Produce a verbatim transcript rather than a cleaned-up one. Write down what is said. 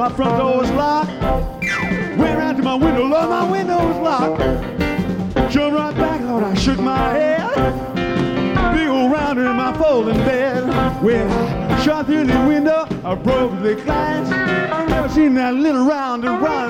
My front door was locked. Went around to my window, Lord, my window was locked. Jumped right back, Lord, I shook my head. Big old rounder in my folding bed. When I shot through the window, I broke the glass. Never seen that little rounder run